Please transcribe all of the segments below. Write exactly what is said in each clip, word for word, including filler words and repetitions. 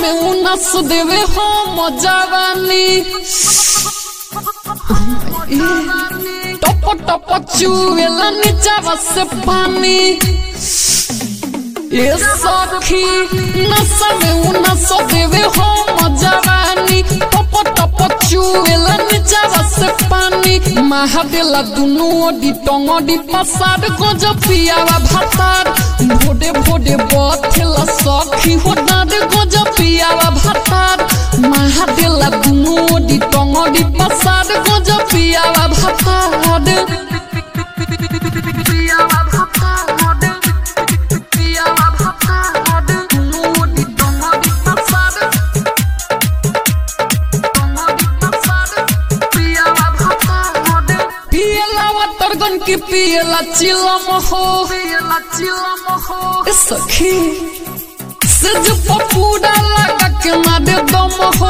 में उनस देवे हो मजावानी टप टप चुएला नीचा से पानी ये सखी नशा में उनस देवे हो मजावानी टप टप चुएला नीचा से पानी महादेला दुनु ओडी टंगडी पसार गज पियावा भातार भोडे भोडे बथेला सखी हो डाड गज पियावा भातार महादेला दुनु ओडी टंगडी पसार गज पियावा भातार पियावा भातार पियावा भातार दुनु ओडी टंगडी पसार टंगडी पसार पियावा भातार पियला वतरगन की पियला चिलम हो पियला चिलम हो सखी सज पपूड़ा लगा के मारे दम हो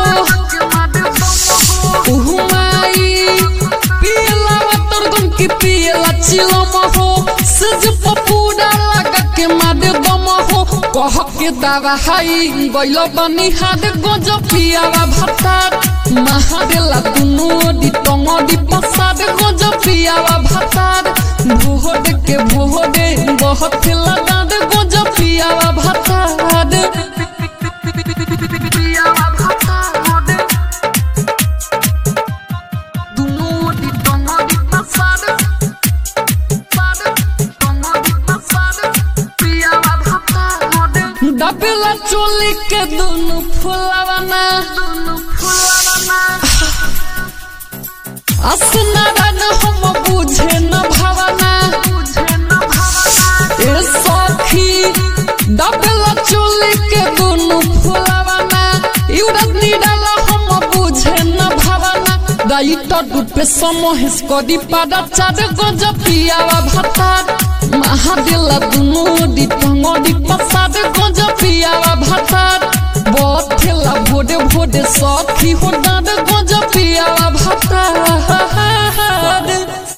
उहुमाई पियला वतरगन की पियला चिलम हो सज पपूड़ा लगा के मारे दम हो कह के दावा हाई गइल बनी हाद गज पियावा भातार महादेला दुनु ओडी टंगडी पसार गज पियावा भातार भोहड के भोहडे बहुत लगा दे गज पियावा भातार पियावा भातार दुनु ओडी टंगडी पसार टंगडी पसार पियावा भातार डबला चोली के दुनु फुलावना दुनु फुलावना असनारन हम बुझे न भावना बुझे न भावना ए सखी डबला चोली के दुनु फुलावना युरत निडाला हम बुझे न भावना दाइट डुपे समोहिस कदी पादा चार गज पियावा भातार महादेला दुनु ओडी टंगडी पसार गज पियावा भातार बथेला भोडे भोडे सखी हो